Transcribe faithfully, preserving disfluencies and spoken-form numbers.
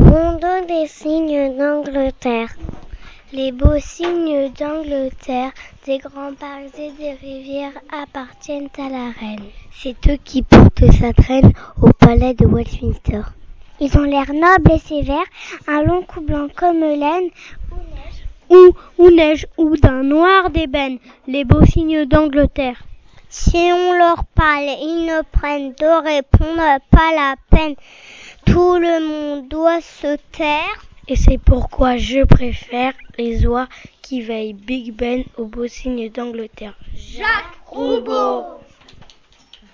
Rondo des cygnes d'Angleterre. Les beaux cygnes d'Angleterre, des grands parcs et des rivières appartiennent à la reine. C'est eux qui portent sa traîne au palais de Westminster. Ils ont l'air nobles et sévères, un long cou blanc comme laine, ou, ou neige, ou d'un noir d'ébène, les beaux cygnes d'Angleterre. Si on leur parle, ils ne prennent de répondre pas la peine. Tout le monde doit se taire. Et c'est pourquoi je préfère les oies qui veillent Big Ben aux beaux cygnes d'Angleterre. Jacques Roubaud.